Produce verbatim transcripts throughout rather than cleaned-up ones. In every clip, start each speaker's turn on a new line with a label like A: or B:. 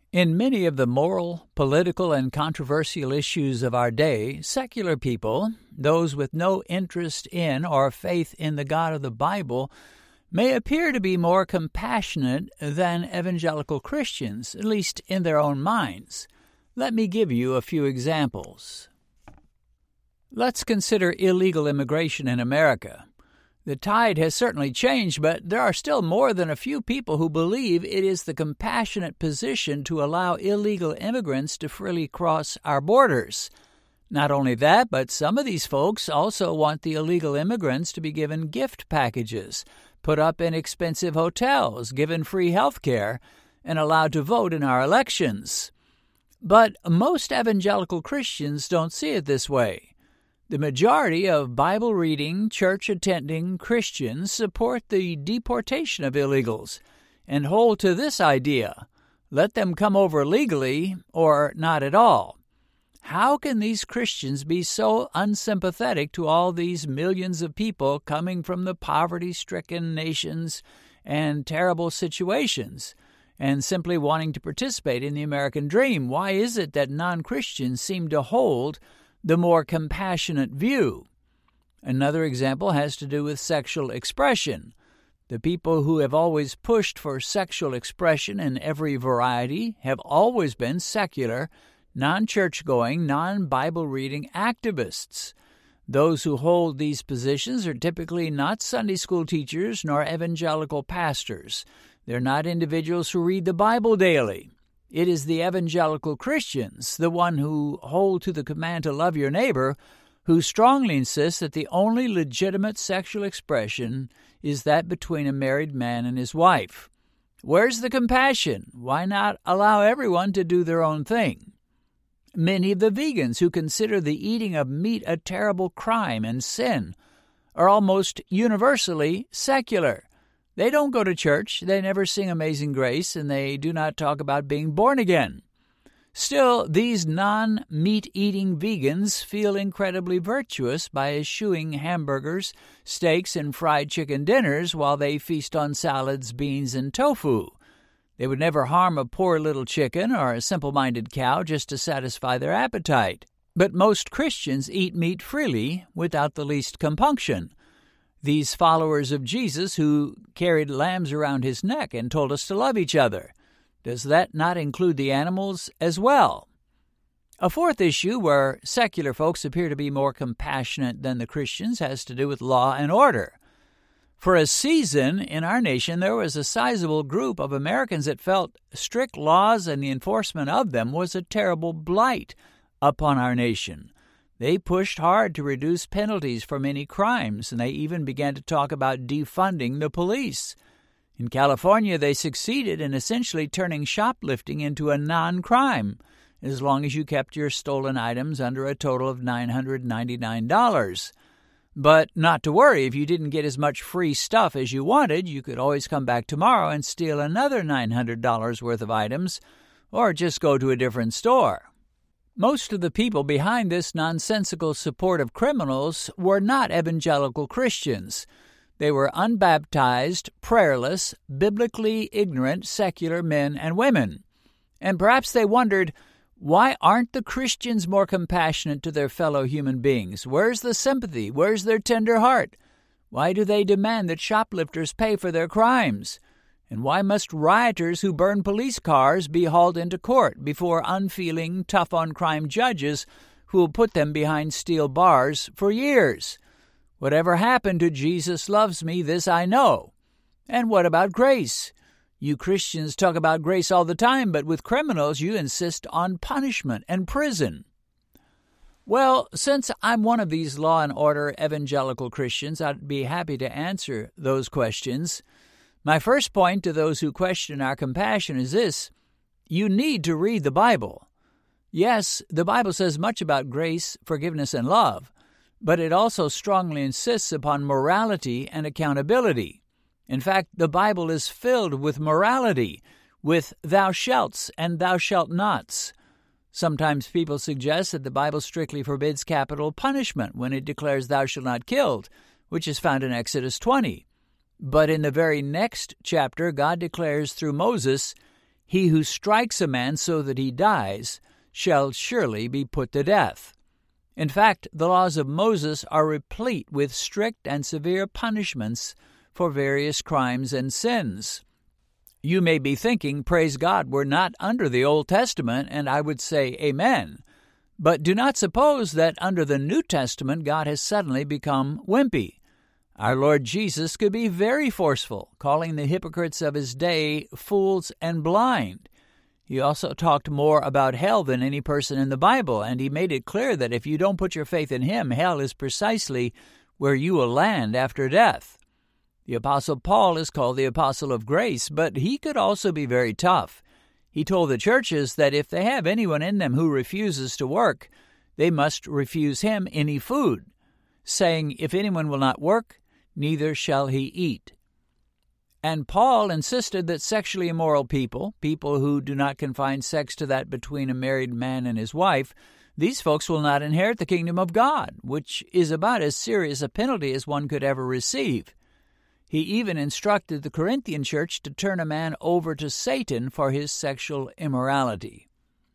A: In many of the moral, political, and controversial issues of our day, secular people, those with no interest in or faith in the God of the Bible, may appear to be more compassionate than evangelical Christians, at least in their own minds. Let me give you a few examples. Let's consider illegal immigration in America. The tide has certainly changed, but there are still more than a few people who believe it is the compassionate position to allow illegal immigrants to freely cross our borders. Not only that, but some of these folks also want the illegal immigrants to be given gift packages, put up in expensive hotels, given free health care, and allowed to vote in our elections. But most evangelical Christians don't see it this way. The majority of Bible-reading, church-attending Christians support the deportation of illegals and hold to this idea: let them come over legally or not at all. How can these Christians be so unsympathetic to all these millions of people coming from the poverty-stricken nations and terrible situations and simply wanting to participate in the American dream? Why is it that non-Christians seem to hold the more compassionate view? Another example has to do with sexual expression. The people who have always pushed for sexual expression in every variety have always been secular, non-church-going, non-Bible-reading activists. Those who hold these positions are typically not Sunday school teachers nor evangelical pastors. They're not individuals who read the Bible daily. It is the evangelical Christians, the one who hold to the command to love your neighbor, who strongly insist that the only legitimate sexual expression is that between a married man and his wife. Where's the compassion? Why not allow everyone to do their own thing? Many of the vegans who consider the eating of meat a terrible crime and sin are almost universally secular. They don't go to church, they never sing Amazing Grace, and they do not talk about being born again. Still, these non-meat-eating vegans feel incredibly virtuous by eschewing hamburgers, steaks, and fried chicken dinners while they feast on salads, beans, and tofu. They would never harm a poor little chicken or a simple-minded cow just to satisfy their appetite. But most Christians eat meat freely without the least compunction. These followers of Jesus who carried lambs around his neck and told us to love each other. Does that not include the animals as well? A fourth issue where secular folks appear to be more compassionate than the Christians has to do with law and order. For a season in our nation, there was a sizable group of Americans that felt strict laws and the enforcement of them was a terrible blight upon our nation. They pushed hard to reduce penalties for many crimes, and they even began to talk about defunding the police. In California, they succeeded in essentially turning shoplifting into a non-crime, as long as you kept your stolen items under a total of nine hundred ninety-nine dollars. But not to worry, if you didn't get as much free stuff as you wanted, you could always come back tomorrow and steal another nine hundred dollars worth of items, or just go to a different store. Most of the people behind this nonsensical support of criminals were not evangelical Christians. They were unbaptized, prayerless, biblically ignorant, secular men and women. And perhaps they wondered, why aren't the Christians more compassionate to their fellow human beings? Where's the sympathy? Where's their tender heart? Why do they demand that shoplifters pay for their crimes? And why must rioters who burn police cars be hauled into court before unfeeling, tough-on-crime judges who will put them behind steel bars for years? Whatever happened to Jesus loves me, this I know. And what about grace? You Christians talk about grace all the time, but with criminals you insist on punishment and prison. Well, since I'm one of these law and order evangelical Christians, I'd be happy to answer those questions. My first point to those who question our compassion is this: you need to read the Bible. Yes, the Bible says much about grace, forgiveness, and love, but it also strongly insists upon morality and accountability. In fact, the Bible is filled with morality, with thou shalts and thou shalt nots. Sometimes people suggest that the Bible strictly forbids capital punishment when it declares thou shalt not kill, which is found in Exodus twenty. But in the very next chapter, God declares through Moses, He who strikes a man so that he dies shall surely be put to death. In fact, the laws of Moses are replete with strict and severe punishments for various crimes and sins. You may be thinking, praise God, we're not under the Old Testament, and I would say amen. But do not suppose that under the New Testament God has suddenly become wimpy. Our Lord Jesus could be very forceful, calling the hypocrites of his day fools and blind. He also talked more about hell than any person in the Bible, and he made it clear that if you don't put your faith in him, hell is precisely where you will land after death. The Apostle Paul is called the Apostle of Grace, but he could also be very tough. He told the churches that if they have anyone in them who refuses to work, they must refuse him any food, saying, if anyone will not work, neither shall he eat. And Paul insisted that sexually immoral people, people who do not confine sex to that between a married man and his wife, these folks will not inherit the kingdom of God, which is about as serious a penalty as one could ever receive. He even instructed the Corinthian church to turn a man over to Satan for his sexual immorality.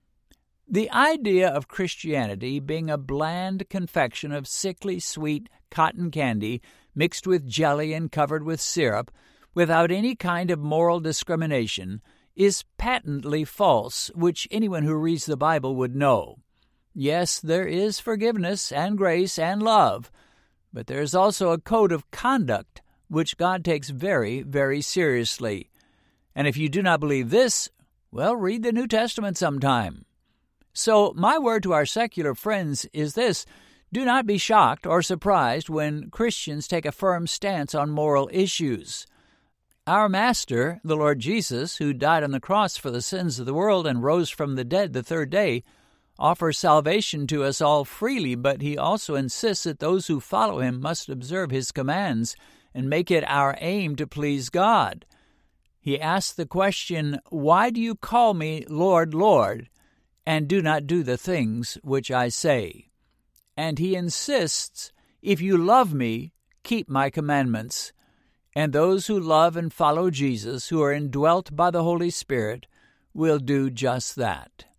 A: The idea of Christianity being a bland confection of sickly sweet cotton candy mixed with jelly and covered with syrup, without any kind of moral discrimination, is patently false, which anyone who reads the Bible would know. Yes, there is forgiveness and grace and love, but there is also a code of conduct which God takes very, very seriously. And if you do not believe this, well, read the New Testament sometime. So my word to our secular friends is this: do not be shocked or surprised when Christians take a firm stance on moral issues. Our Master, the Lord Jesus, who died on the cross for the sins of the world and rose from the dead the third day, offers salvation to us all freely, but he also insists that those who follow him must observe his commands and make it our aim to please God. He asks the question, why do you call me Lord, Lord, and do not do the things which I say? And he insists, if you love me, keep my commandments. And those who love and follow Jesus, who are indwelt by the Holy Spirit, will do just that.